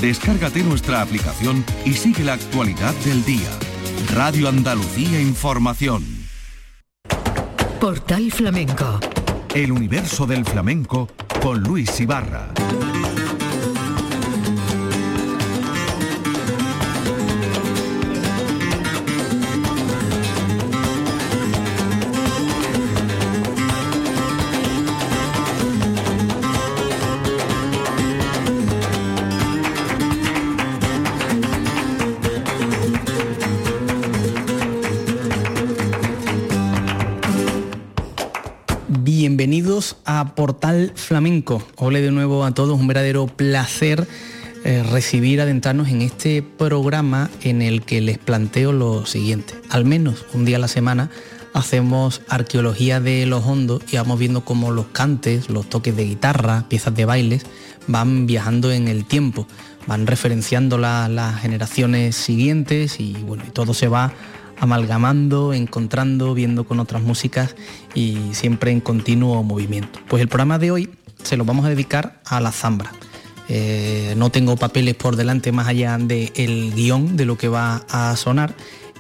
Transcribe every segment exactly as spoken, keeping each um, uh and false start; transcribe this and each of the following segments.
Descárgate nuestra aplicación y sigue la actualidad del día. Radio Andalucía Información. Portal Flamenco. El universo del flamenco con Luis Ibarra. Bienvenidos a Portal Flamenco. Ole de nuevo a todos, un verdadero placer eh, recibir, adentrarnos en este programa en el que les planteo lo siguiente. Al menos un día a la semana hacemos arqueología de los hondos y vamos viendo cómo los cantes, los toques de guitarra, piezas de bailes van viajando en el tiempo, van referenciando la, las generaciones siguientes y bueno, y todo se va amalgamando, encontrando, viendo con otras músicas y siempre en continuo movimiento. Pues el programa de hoy se lo vamos a dedicar a la zambra. Eh, no tengo papeles por delante más allá del guión de lo que va a sonar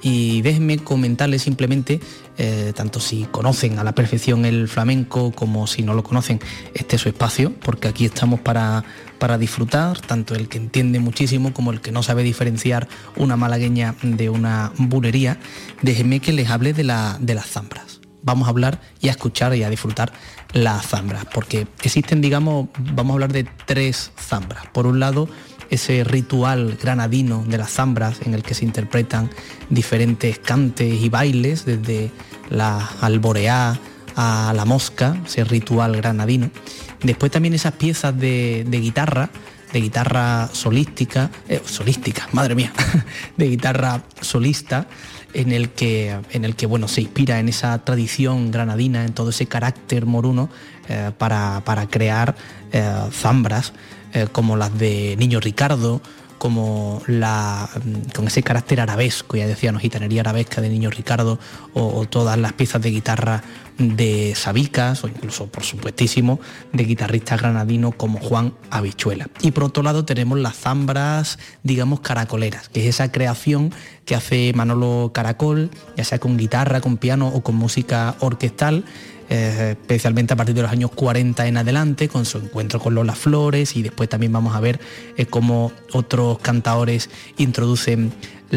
y déjenme comentarles simplemente, eh, tanto si conocen a la perfección el flamenco como si no lo conocen, este es su espacio, porque aquí estamos para, para disfrutar, tanto el que entiende muchísimo como el que no sabe diferenciar una malagueña de una bulería. Déjenme que les hable de, la, de las zambras. Vamos a hablar y a escuchar y a disfrutar las zambras, porque existen, digamos, vamos a hablar de tres zambras. Por un lado, ese ritual granadino de las zambras en el que se interpretan diferentes cantes y bailes, desde la alboreá a la mosca, ese ritual granadino. Después también esas piezas de, de guitarra, de guitarra solística, eh, solística, madre mía, de guitarra solista, en el que, en el que bueno, se inspira en esa tradición granadina, en todo ese carácter moruno, eh, para, para crear eh, zambras, eh, como las de Niño Ricardo, como la con ese carácter arabesco, ya decíamos, gitanería arabesca de Niño Ricardo, o, o todas las piezas de guitarra de Sabicas, o incluso, por supuestísimo, de guitarristas granadinos como Juan Habichuela. Y por otro lado tenemos las zambras, digamos, caracoleras, que es esa creación que hace Manolo Caracol, ya sea con guitarra, con piano o con música orquestal, eh, especialmente a partir de los años cuarenta en adelante, con su encuentro con Lola Flores, y después también vamos a ver eh, cómo otros cantaores introducen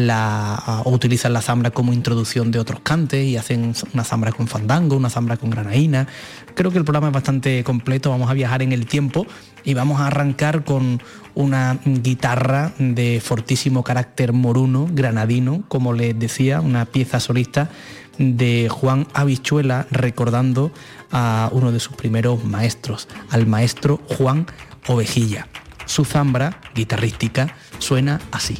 la, o utilizan la zambra como introducción de otros cantes y hacen una zambra con fandango, una zambra con granaína. Creo que el programa es bastante completo, vamos a viajar en el tiempo y vamos a arrancar con una guitarra de fortísimo carácter moruno, granadino, como les decía, una pieza solista de Juan Habichuela, recordando a uno de sus primeros maestros, al maestro Juan Ovejilla. Su zambra guitarrística suena así.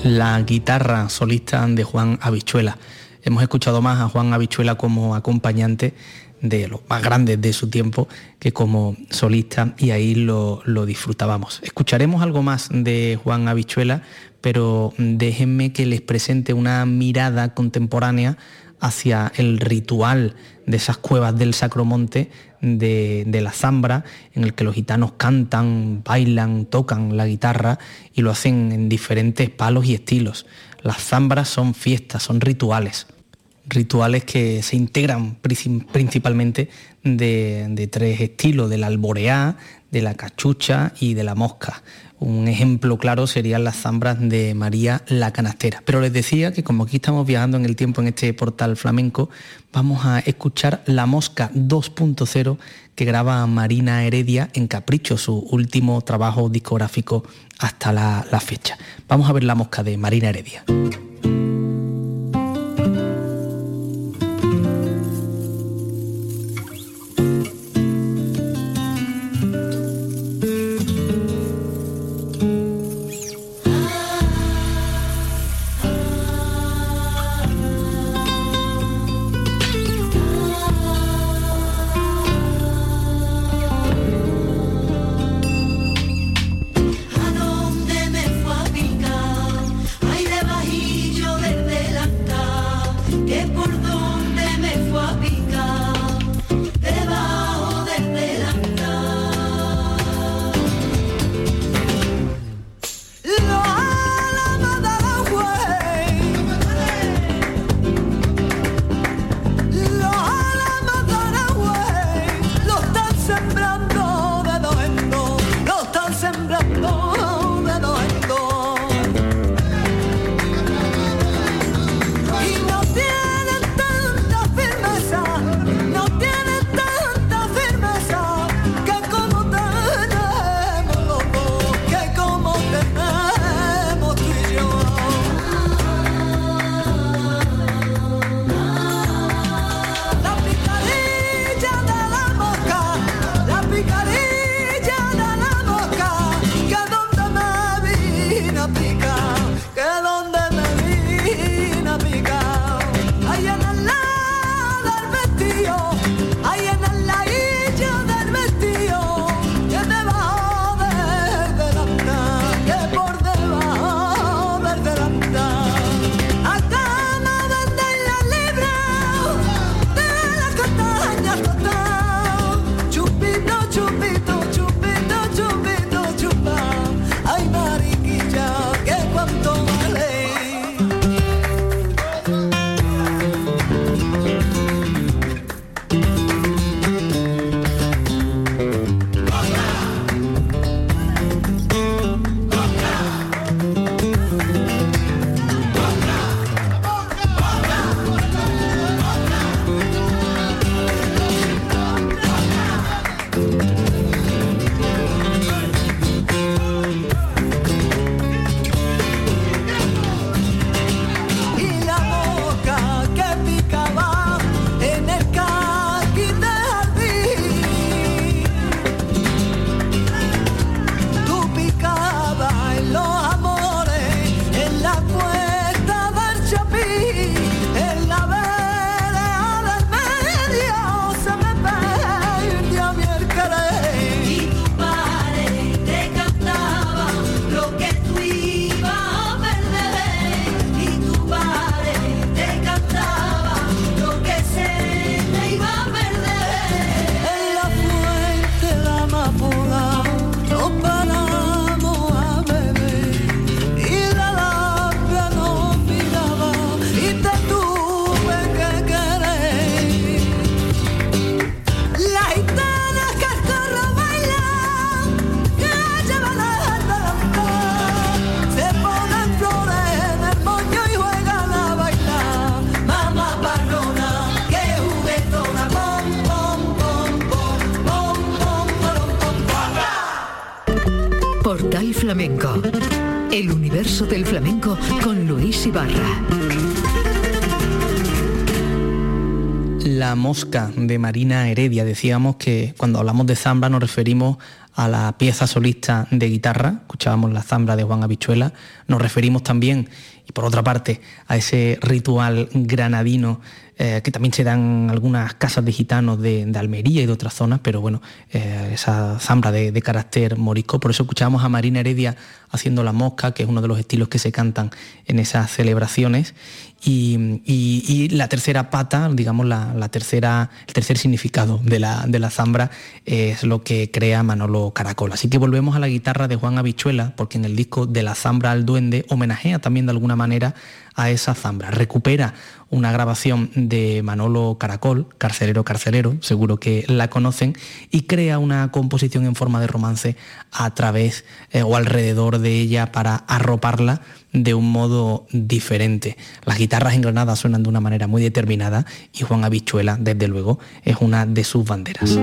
la guitarra solista de Juan Habichuela. Hemos escuchado más a Juan Habichuela como acompañante de los más grandes de su tiempo que como solista, y ahí lo, lo disfrutábamos. Escucharemos algo más de Juan Habichuela, pero déjenme que les presente una mirada contemporánea hacia el ritual de esas cuevas del Sacromonte de, de la Zambra, en el que los gitanos cantan, bailan, tocan la guitarra y lo hacen en diferentes palos y estilos. Las zambras son fiestas, son rituales, rituales que se integran principalmente de, de tres estilos: de la alboreá, de la cachucha y de la mosca. Un ejemplo claro serían las zambras de María la Canastera. Pero les decía que como aquí estamos viajando en el tiempo en este portal flamenco, vamos a escuchar La Mosca dos punto cero que graba Marina Heredia en Capricho, su último trabajo discográfico hasta la, la fecha. Vamos a ver La Mosca de Marina Heredia. Portal Flamenco. El universo del flamenco con Luis Ibarra. La Mosca de Marina Heredia. Decíamos que cuando hablamos de zambra nos referimos a la pieza solista de guitarra, escuchábamos la zambra de Juan Habichuela, nos referimos también, y por otra parte, a ese ritual granadino eh, que también se dan en algunas casas de gitanos de, de Almería y de otras zonas, pero bueno, eh, esa zambra de, de carácter morisco. Por eso escuchábamos a Marina Heredia haciendo la mosca, que es uno de los estilos que se cantan en esas celebraciones. Y, y, y la tercera pata, digamos la, la tercera, el tercer significado de la, de la zambra es lo que crea Manolo Caracol. Así que volvemos a la guitarra de Juan Habichuela, porque en el disco De la Zambra al Duende homenajea también de alguna manera a esa zambra. Recupera una grabación de Manolo Caracol, Carcelero, Carcelero, seguro que la conocen, y crea una composición en forma de romance a través eh, o alrededor de ella para arroparla de un modo diferente. Las guitarras en Granada suenan de una manera muy determinada y Juan Habichuela, desde luego, es una de sus banderas.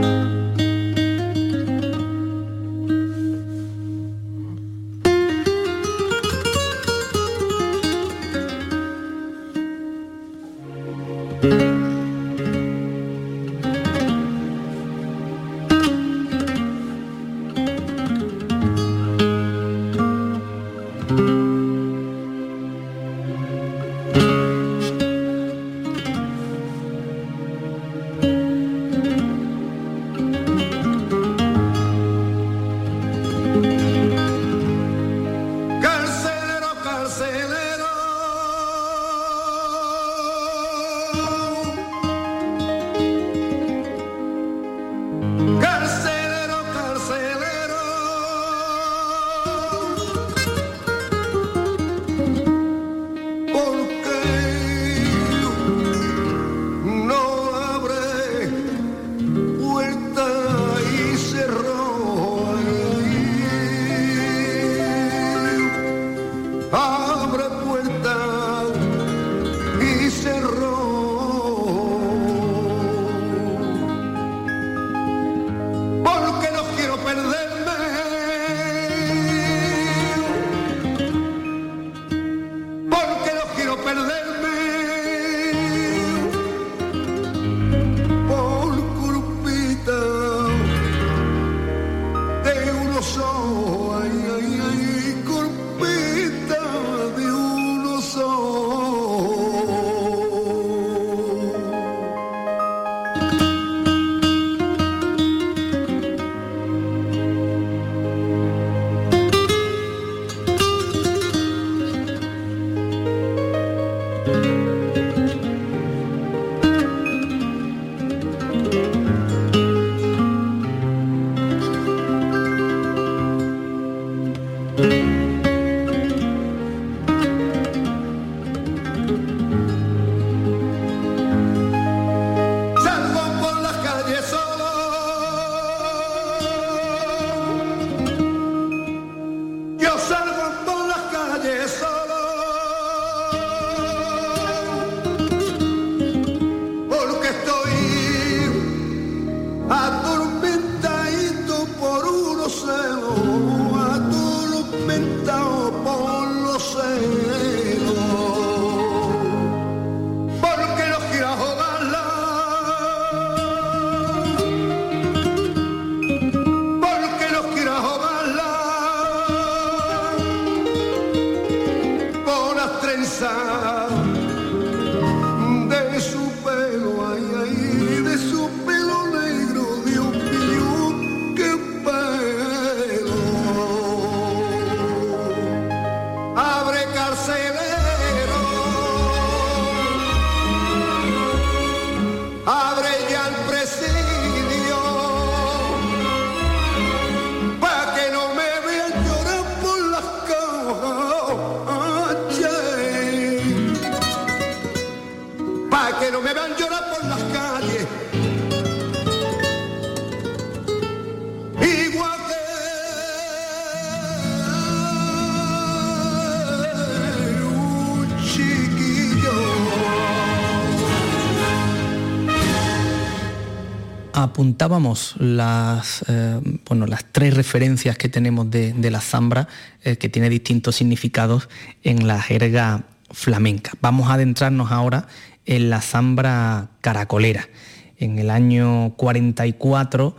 Apuntábamos las, eh, bueno, las tres referencias que tenemos de, de la zambra, eh, que tiene distintos significados en la jerga flamenca. Vamos a adentrarnos ahora en la zambra caracolera. En el año cuarenta y cuatro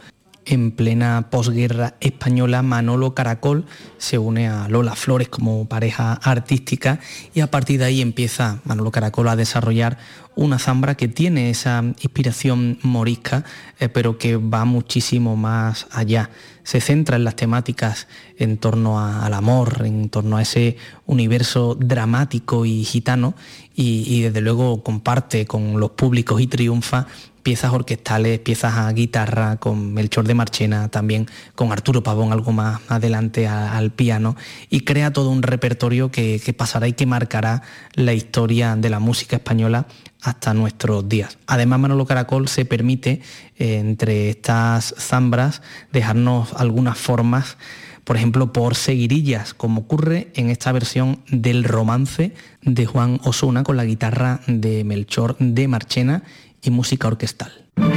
en plena posguerra española, Manolo Caracol se une a Lola Flores como pareja artística y a partir de ahí empieza Manolo Caracol a desarrollar una zambra que tiene esa inspiración morisca, eh, pero que va muchísimo más allá. Se centra en las temáticas en torno a, al amor, en torno a ese universo dramático y gitano y, y desde luego comparte con los públicos y triunfa piezas orquestales, piezas a guitarra, con Melchor de Marchena, también con Arturo Pavón algo más adelante a, al piano, y crea todo un repertorio que, que pasará y que marcará la historia de la música española hasta nuestros días. Además, Manolo Caracol se permite, eh, entre estas zambras, dejarnos algunas formas, por ejemplo, por seguirillas, como ocurre en esta versión del Romance de Juan Osuna con la guitarra de Melchor de Marchena y música orquestal.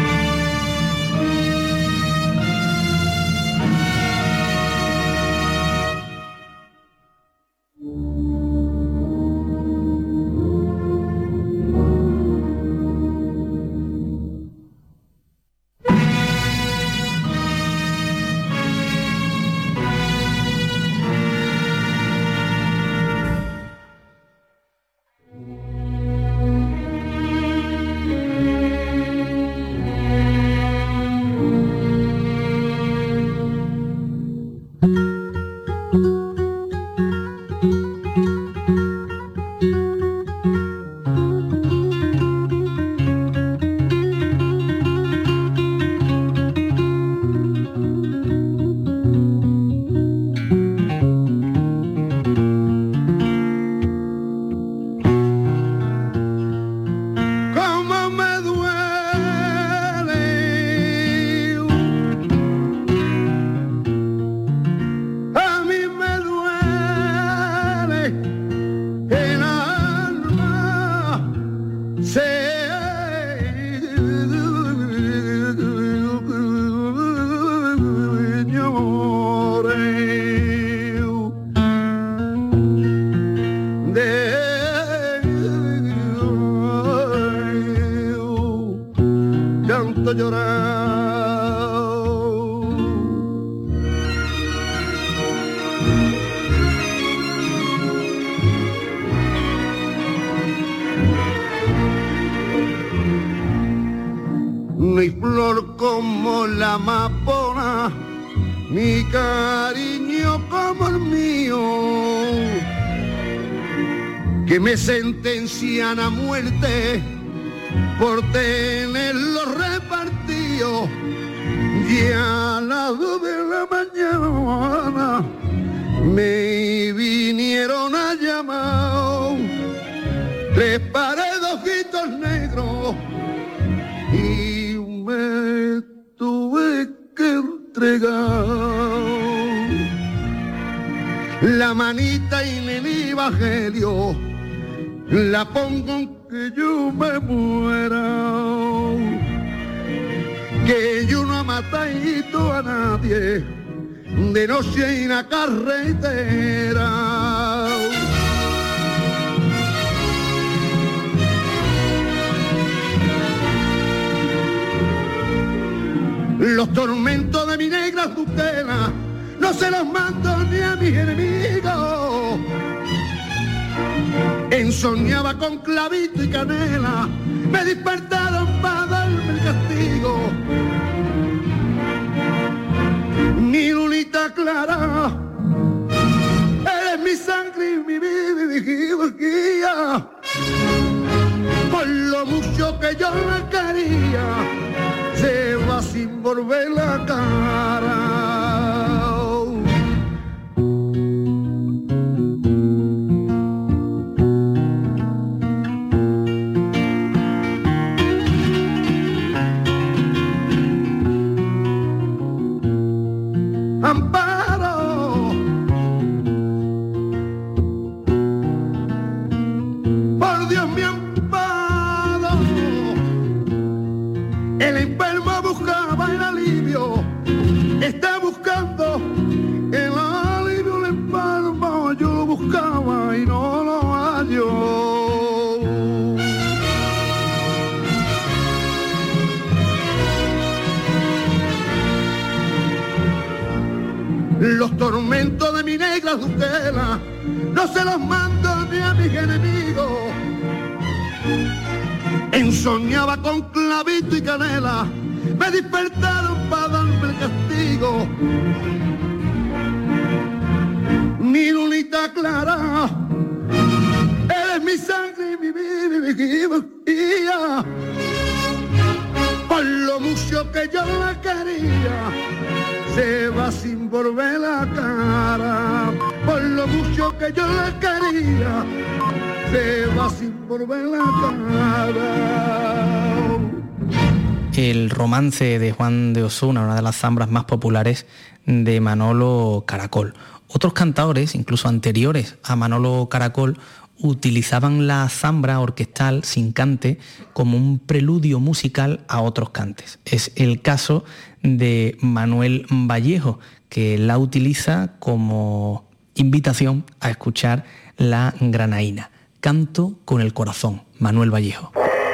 Ni flor como la amapola, ni cariño como el mío, que me sentencian a muerte por tenerlo repartido. Y a las dos de la mañana me vinieron a llamar, les paré dos ojitos negros y me tuve que entregar. La manita y el evangelio la pongo aunque yo me muera, que yo no he matado a nadie de noche en la carretera. Los tormentos de mi negra tutela no se los mando ni a mis enemigos. Ensoñaba con clavito y canela, me despertaron para darme el castigo. Mi lunita clara, eres mi sangre y mi vida, por lo mucho que yo la quería, se va sin volver la cara. Amparo, por Dios mi amparo, el enfermo buscaba el alivio, está Los tormentos de mi negra tutela no se los mando ni a mis enemigos. Ensoñaba con clavito y canela, me despertaron para darme el castigo. Mi lunita clara, eres mi sangre y mi vida y mi vida. Por lo mucho que yo la quería, se va sin volver la cara. Por lo mucho que yo la quería, se va sin volver la cara. El romance de Juan de Osuna, una de las zambras más populares de Manolo Caracol. Otros cantadores, incluso anteriores a Manolo Caracol, utilizaban la zambra orquestal sin cante como un preludio musical a otros cantes. Es el caso de Manuel Vallejo, que la utiliza como invitación a escuchar la granaína. Canto con el corazón, Manuel Vallejo.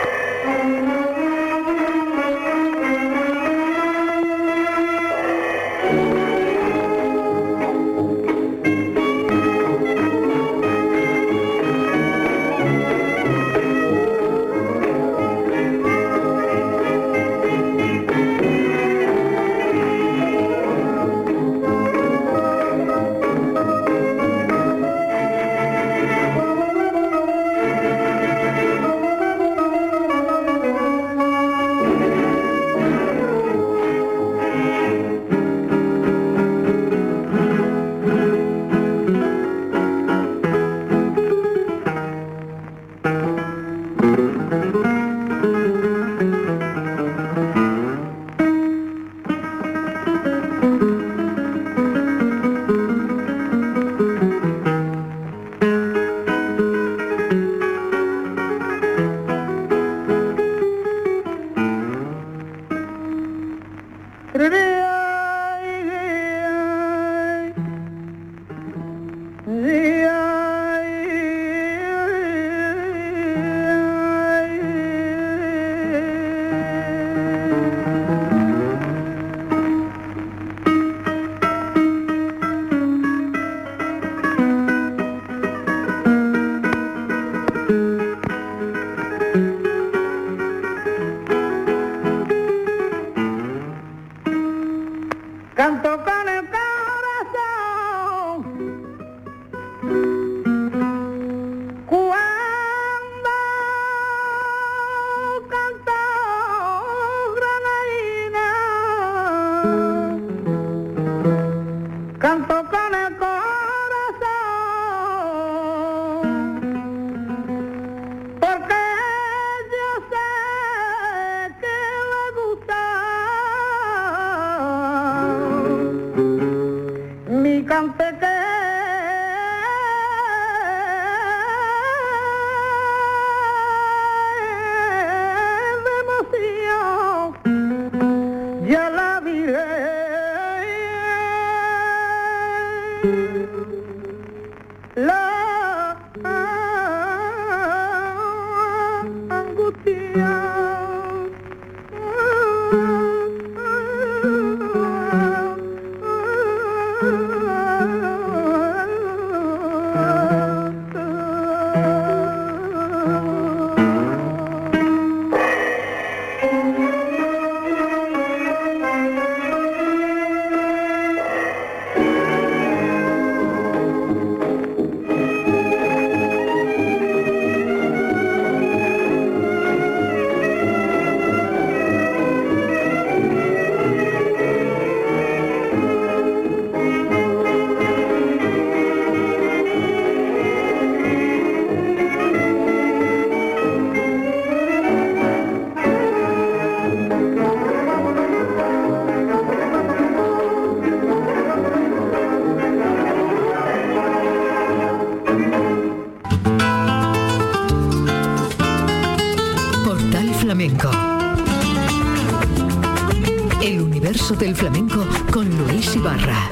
El universo del flamenco con Luis Ibarra.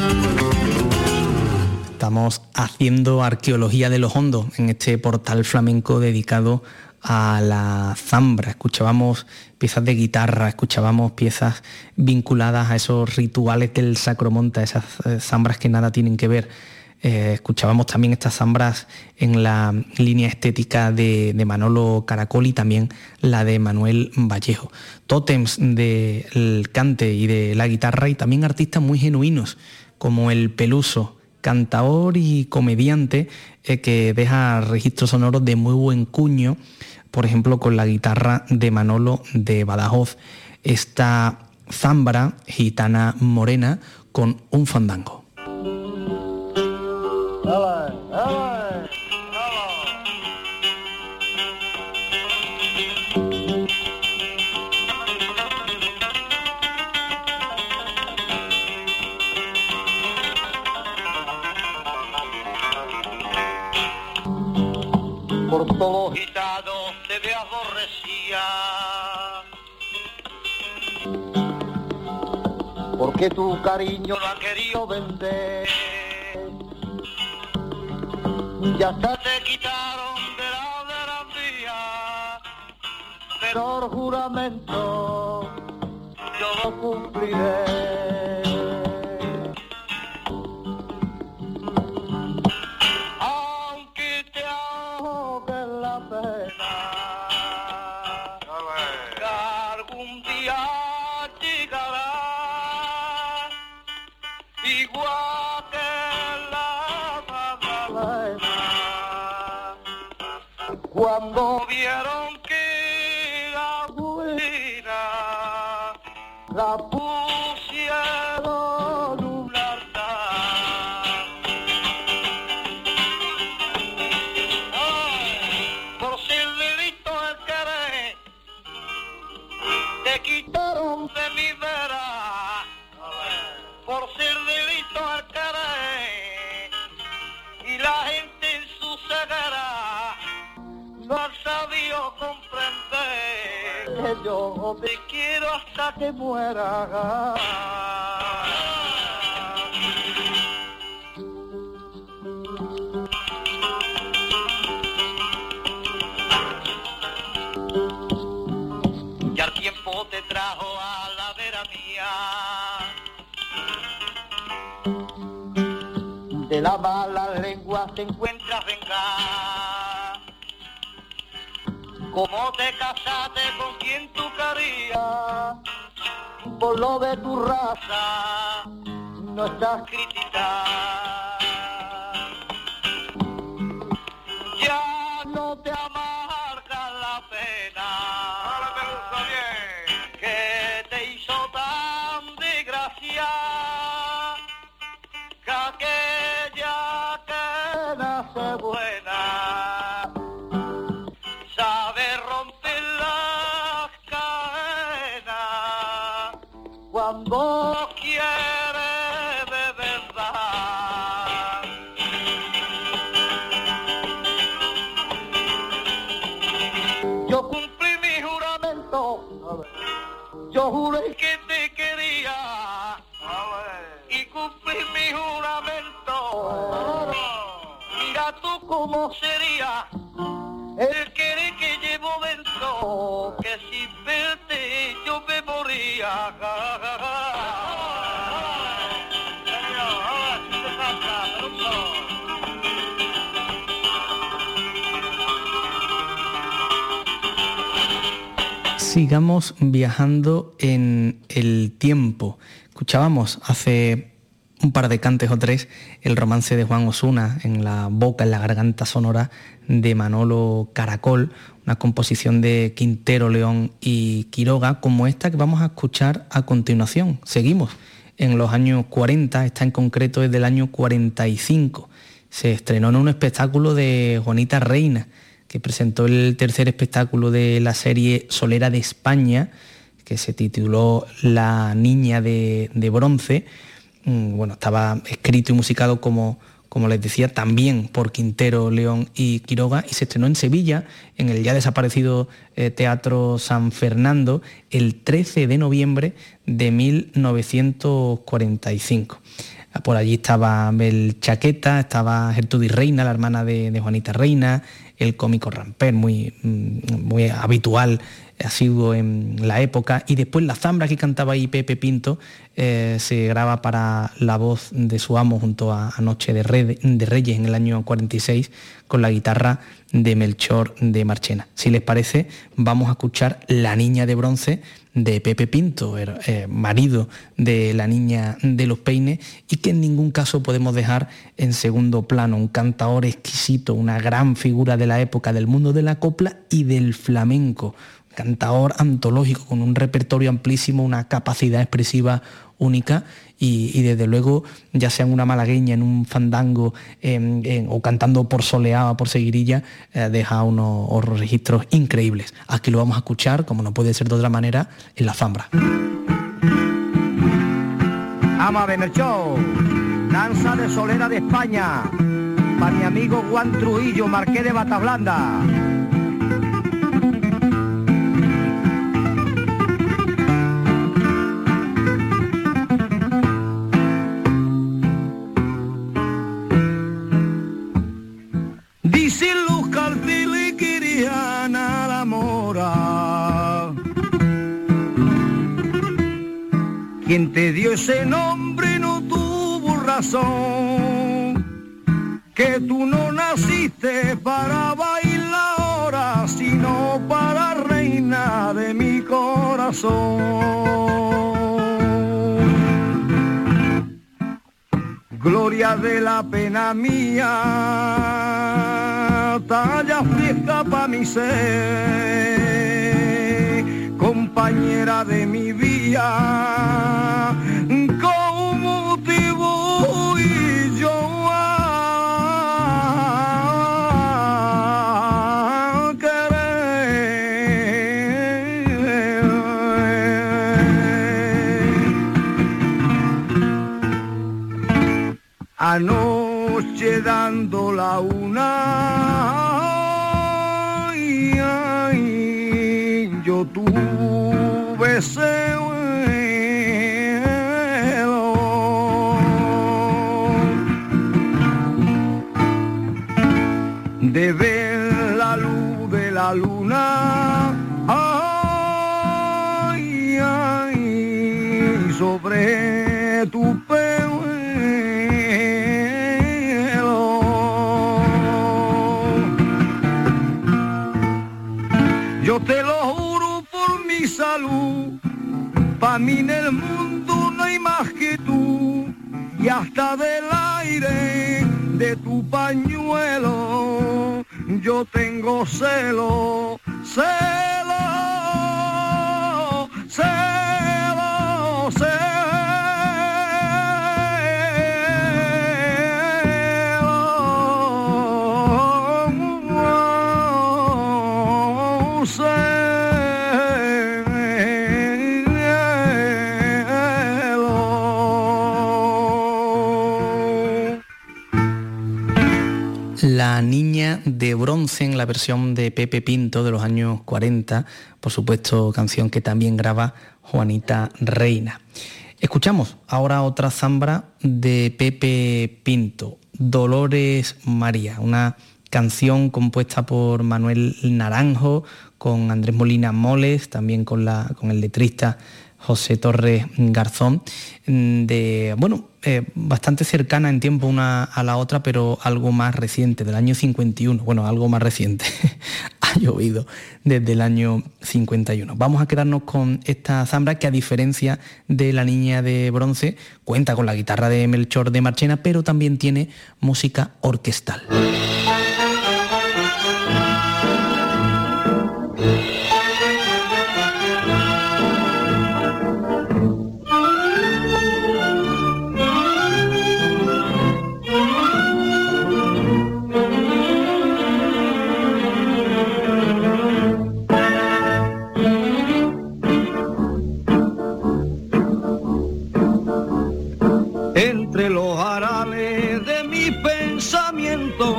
Estamos haciendo arqueología de los hondos en este portal flamenco dedicado a la zambra. Escuchábamos piezas de guitarra, escuchábamos piezas vinculadas a esos rituales del Sacromonte, esas eh, zambras que nada tienen que ver. Eh, escuchábamos también estas zambras en la línea estética de, de Manolo Caracol y también la de Manuel Vallejo. Tótems del cante y de la guitarra, y también artistas muy genuinos como el Peluso, cantaor y comediante eh, que deja registros sonoros de muy buen cuño, por ejemplo con la guitarra de Manolo de Badajoz. Esta zambra gitana morena con un fandango. Dale, dale, por todos gitanos te me aborrecía, porque tu cariño lo ha querido vender. Ya se te quitaron de la veranía, pero el juramento yo lo cumpliré. Aunque te ahogue la pena, que algún día llegará, igual que cuando vieron que la buena la pusieron un altar. Ay, por ser delito el querer, te quitaron de mi vera. Por ser delito el querer, y la gente en su ceguera no han sabido comprender que yo te quiero hasta que muera. Ya el tiempo te trajo a la veranía, de la mala lengua te encuentras vengar. Como te casaste con quien tú querías, por lo de tu raza no estás criticada. Ya no te amarga la pena, ahora te gusta bien, que te hizo tan desgracia, que aquella que nace buena sabe romper las cadenas cuando quiere de verdad. Yo cumplí mi juramento, yo juré que te quería y cumplí mi juramento. Mira tú cómo sería el querer que llevo dentro, que sin verte yo me moría. Sigamos viajando en el tiempo. Escuchábamos hace un par de cantes o tres el romance de Juan Osuna, En la boca, en la garganta sonora de Manolo Caracol, una composición de Quintero, León y Quiroga, como esta que vamos a escuchar a continuación. Seguimos en los años cuarenta, esta en concreto es del año cuarenta y cinco. Se estrenó en un espectáculo de Juanita Reina, que presentó el tercer espectáculo de la serie Solera de España, que se tituló La Niña de, de Bronce. Bueno, estaba escrito y musicado, como, como les decía, también por Quintero, León y Quiroga, y se estrenó en Sevilla, en el ya desaparecido eh, Teatro San Fernando, el trece de noviembre de mil novecientos cuarenta y cinco. Por allí estaba Bel Chaqueta, estaba Gertrudis Reina, la hermana de, de Juanita Reina, el cómico Ramper, muy, muy habitual, asiduo en la época. Y después la zambra que cantaba ahí Pepe Pinto eh, se graba para la voz de su amo junto a, a Noche de, Re, de Reyes en el año cuarenta y seis con la guitarra de Melchor de Marchena. Si les parece, vamos a escuchar La Niña de Bronce de Pepe Pinto, el, eh, marido de la Niña de los Peines, y que en ningún caso podemos dejar en segundo plano. Un cantaor exquisito, una gran figura de la época del mundo de la copla y del flamenco. Cantaor antológico con un repertorio amplísimo, una capacidad expresiva única y, y desde luego, ya sea en una malagueña, en un fandango en, en, o cantando por soleá, por seguirilla, eh, deja unos, unos registros increíbles. Aquí lo vamos a escuchar, como no puede ser de otra manera, en la zambra. Ama de Melchor, danza de solera de España, para mi amigo Juan Trujillo, Marqués de Batablanda. Dice Luz Cartili Quiriana la mora, quien te dio ese nombre no tuvo razón, que tú no naciste para bailar ahora, sino para reina de mi corazón. Gloria de la pena mía, talla fiesta pa' mi ser, compañera de mi vida, con motivo y yo a querer. Anoche dando la una, ay, ay, yo tuve ese vuelo de ver la luz de la luna, ay, ay, sobre tu pelo. Yo te lo juro por mi salud, pa' mí en el mundo no hay más que tú, y hasta del aire de tu pañuelo yo tengo celo, celo, celo, celo. La Niña de Bronce en la versión de Pepe Pinto de los años cuarenta, por supuesto canción que también graba Juanita Reina. Escuchamos ahora otra zambra de Pepe Pinto, Dolores María, una canción compuesta por Manuel Naranjo, con Andrés Molina Moles, también con, la, con el letrista José Torres Garzón, de, bueno, eh, bastante cercana en tiempo una a la otra, pero algo más reciente, del año cincuenta y uno, bueno, algo más reciente, ha llovido desde el año cincuenta y uno. Vamos a quedarnos con esta zambra que, a diferencia de La Niña de Bronce, cuenta con la guitarra de Melchor de Marchena, pero también tiene música orquestal. Entre los arales de mi pensamiento,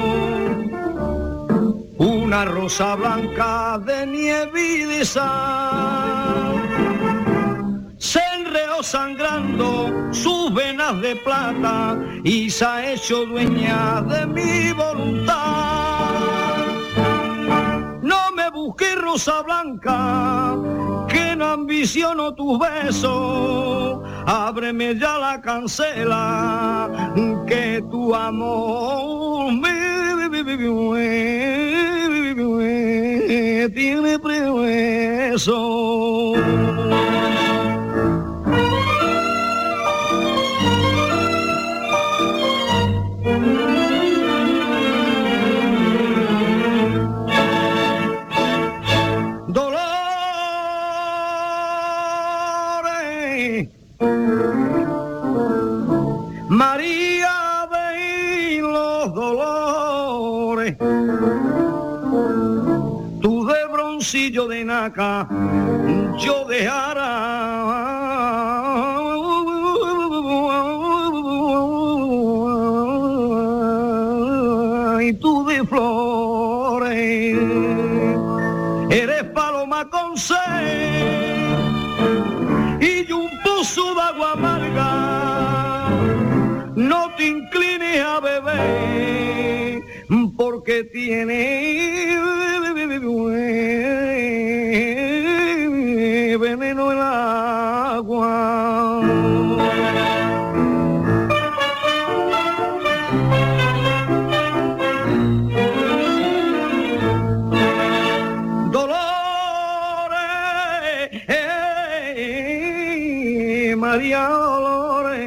una rosa blanca de nieve y de sal se enreó sangrando sus venas de plata y se ha hecho dueña de mi voluntad. rosa blanca, que no ambiciono tus besos, ábreme ya la cancela, que tu amor me tiene preso. María de los dolores, tú de broncillo de naca, yo de ara, y tú de flores, eres paloma con sed y un pozo de agua amarga. No te inclines a beber, porque tiene veneno el agua. Dolores, eh, María Dolores,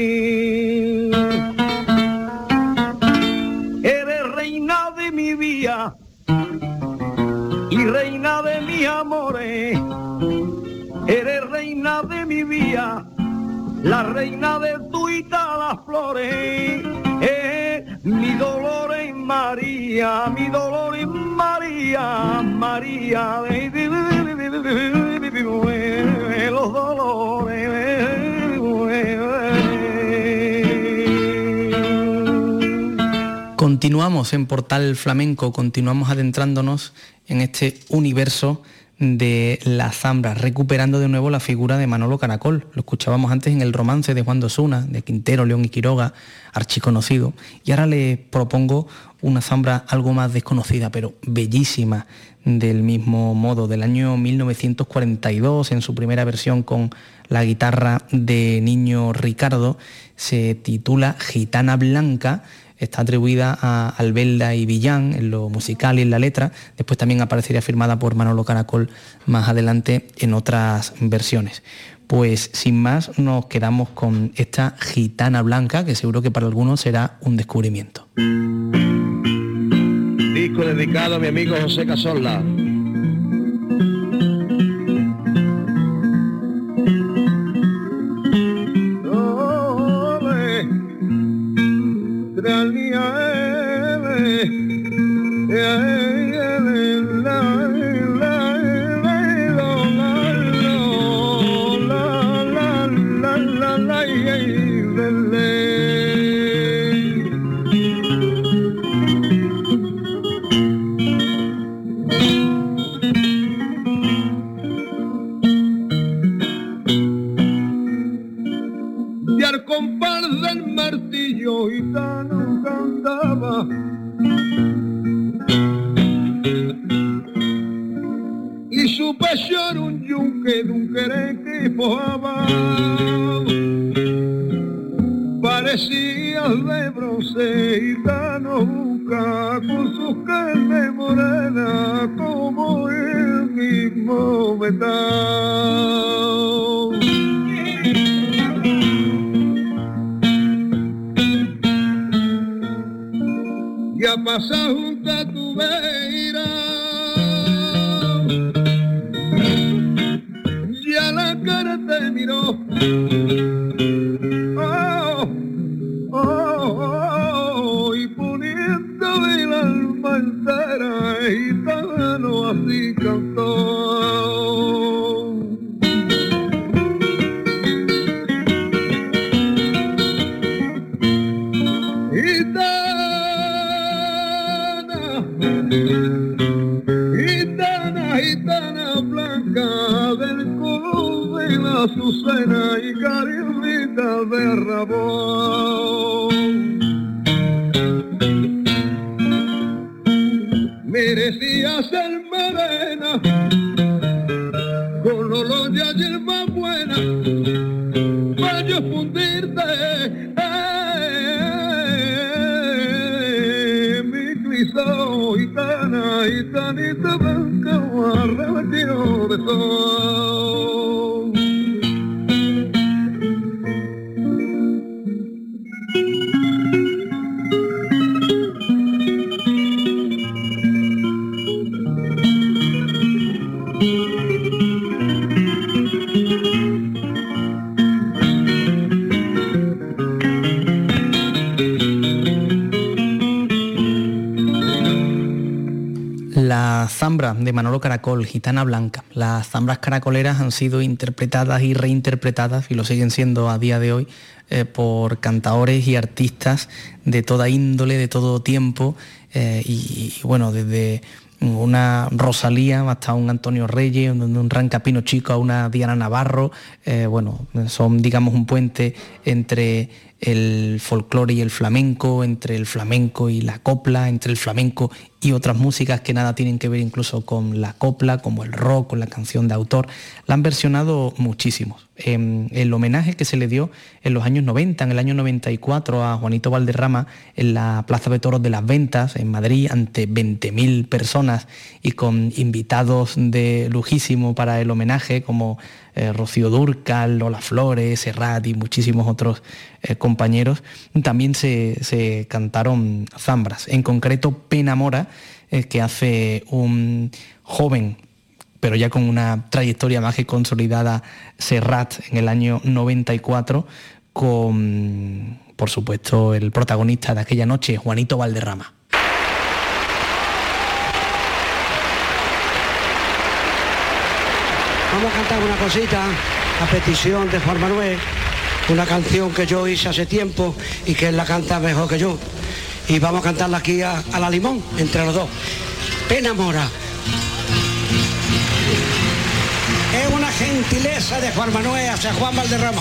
y reina de mis amores, eres reina de mi vida, la reina de tuitas las flores, eh, mi Dolores María, mi Dolores María, María de, de, de, de, de, de, de los dolores. Continuamos en Portal Flamenco, continuamos adentrándonos en este universo de la zambra, recuperando de nuevo la figura de Manolo Caracol. Lo escuchábamos antes en el romance de Juan de Osuna, de Quintero, León y Quiroga, archiconocido. Y ahora les propongo una zambra algo más desconocida, pero bellísima, del mismo modo, del año mil novecientos cuarenta y dos, en su primera versión con la guitarra de Niño Ricardo. Se titula Gitana Blanca. Está atribuida a Albelda y Villán en lo musical y en la letra. Después también aparecería firmada por Manolo Caracol más adelante en otras versiones. Pues sin más nos quedamos con esta Gitana Blanca, que seguro que para algunos será un descubrimiento. Disco dedicado a mi amigo José Cazorla. Gitano cantaba y su pecho era un yunque de un querer que pojaba, parecía de bronce gitano busca con sus carnes morenas como el mismo metal. Ya pasa junto a tu veira, ya la cara te miró, oh, oh, oh, y poniendo el alma entera, gitano así cantó. Gitana, gitana blanca del color de la azucena y carimita de rabón, merecía ser morena olor de hierba buena, para yo fundirte, eh, mi cristo gitana, gitanita blanca, arrabatido de sol. La zambra de Manolo Caracol, Gitana Blanca. Las zambras caracoleras han sido interpretadas y reinterpretadas, y lo siguen siendo a día de hoy, eh, por cantaores y artistas de toda índole, de todo tiempo, eh, y, y bueno, desde una Rosalía hasta un Antonio Reyes, un, un Rancapino Chico a una Diana Navarro. Eh, bueno, son, digamos, un puente entre el folclore y el flamenco, entre el flamenco y la copla, entre el flamenco y otras músicas que nada tienen que ver incluso con la copla, como el rock, con la canción de autor. La han versionado muchísimos. Eh, el homenaje que se le dio en los años noventa, en el año noventa y cuatro, a Juanito Valderrama en la Plaza de Toros de las Ventas, en Madrid, ante veinte mil personas y con invitados de lujísimo para el homenaje, como eh, Rocío Dúrcal, Lola Flores, Serrat y muchísimos otros eh, compañeros. También se, se cantaron zambras, en concreto Pena Mora, eh, que hace un joven, pero ya con una trayectoria más que consolidada, Serrat, en el año noventa y cuatro, con, por supuesto, el protagonista de aquella noche, Juanito Valderrama. Vamos a cantar una cosita a petición de Juan Manuel, una canción que yo hice hace tiempo y que él la canta mejor que yo. Y vamos a cantarla aquí a, a la limón, entre los dos. Pena Mora. Es una gentileza de Juan Manuel hacia Juan Valderrama.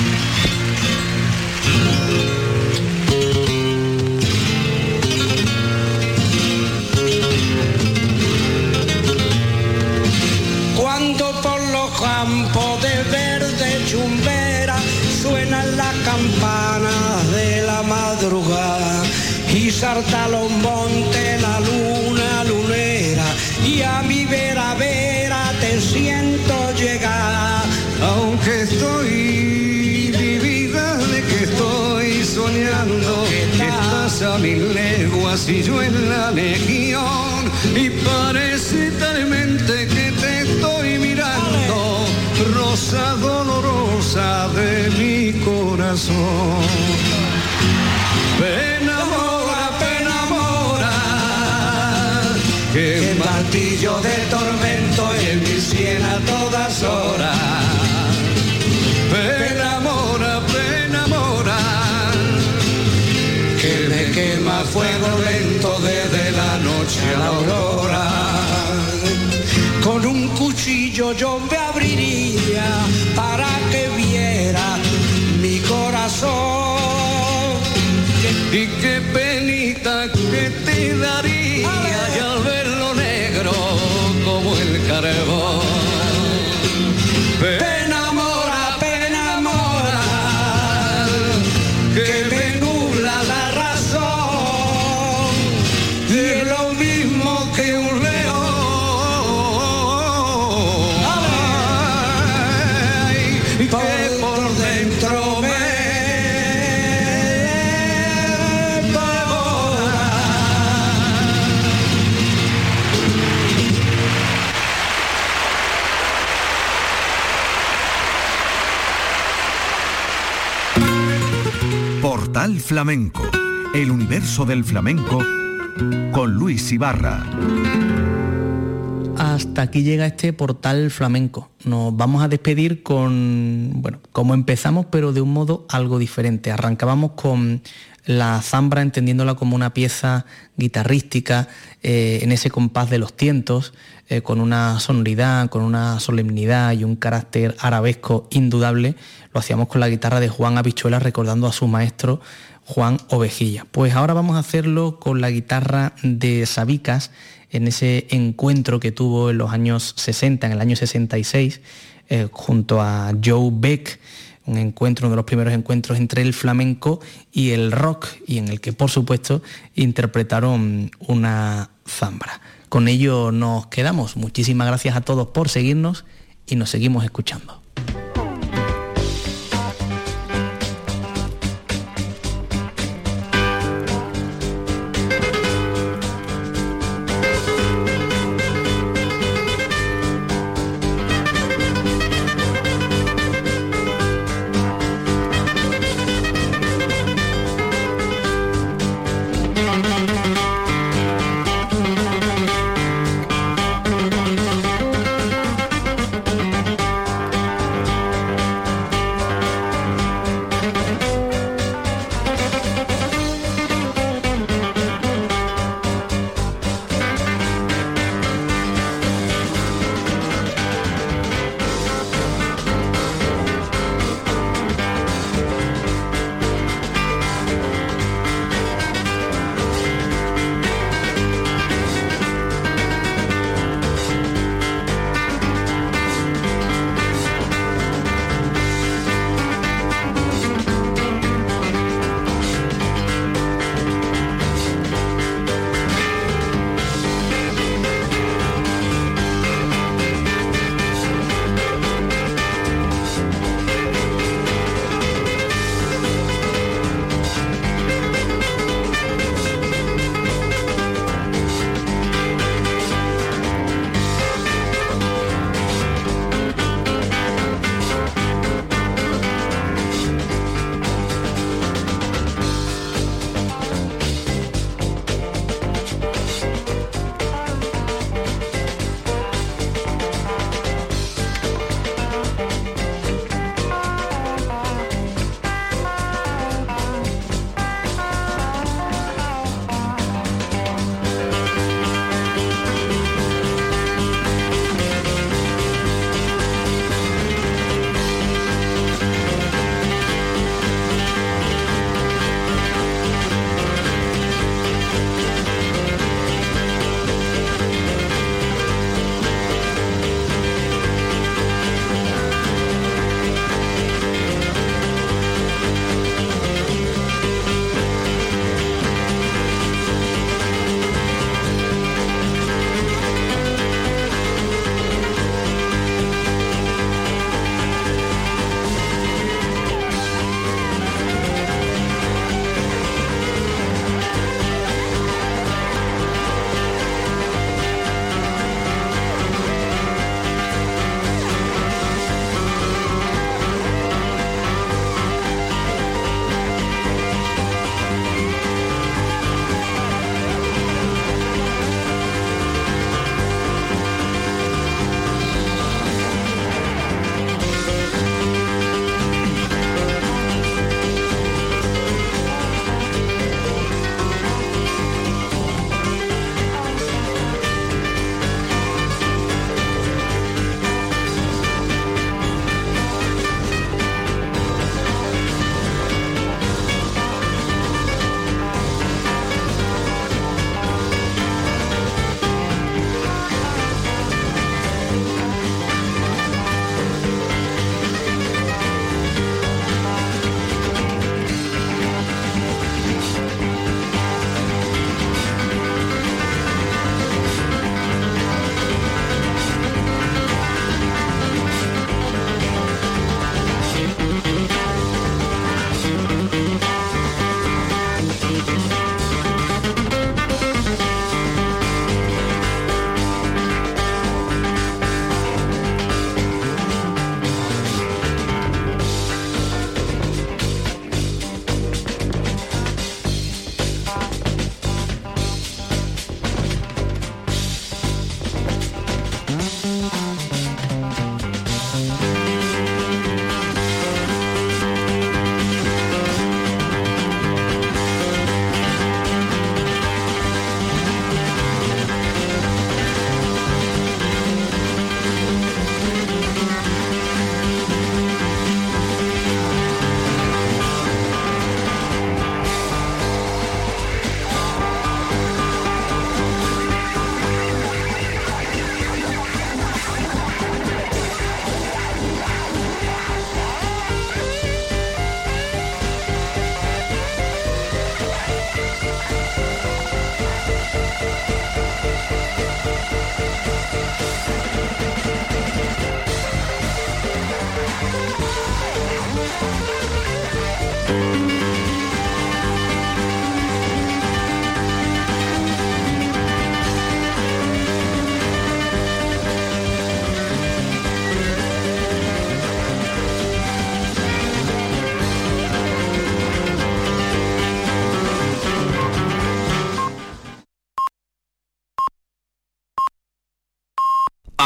Cuando por los campos de verde chumbera suenan las campanas de la madrugada y salta a los montes la luna lunera y a mi vera vera te siento llegar. Aunque estoy vivida de que estoy soñando, que estás a mil leguas y yo en la legión, y parece talmente que te estoy mirando, rosa dolorosa de mi corazón. Pena Mora, pena Mora, que el martillo de tormento en mi sien a todas horas. Pena Mora, pena Mora, que me quema fuego lento desde la noche a la aurora. Con un cuchillo yo me abriría para que viera mi corazón. Y qué penita que te daría y al verlo negro como el carbón. Pena Mora, pena Mora, que me nubla la razón, y es lo mismo que un león. Ay, que por dentro me Portal Flamenco, el universo del flamenco, con Luis Ibarra. Hasta aquí llega este Portal Flamenco. Nos vamos a despedir con, bueno, como empezamos, pero de un modo algo diferente. Arrancábamos con la zambra, entendiéndola como una pieza guitarrística, eh, en ese compás de los tientos, eh, con una sonoridad, con una solemnidad y un carácter arabesco indudable. Lo hacíamos con la guitarra de Juan Habichuela, recordando a su maestro Juan Ovejilla. Pues ahora vamos a hacerlo con la guitarra de Sabicas, en ese encuentro que tuvo en los años sesenta, en el año sesenta y seis, eh, junto a Joe Beck, un encuentro, uno de los primeros encuentros entre el flamenco y el rock, y en el que por supuesto interpretaron una zambra. Con ello nos quedamos. Muchísimas gracias a todos por seguirnos y nos seguimos escuchando.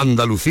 Andalucía.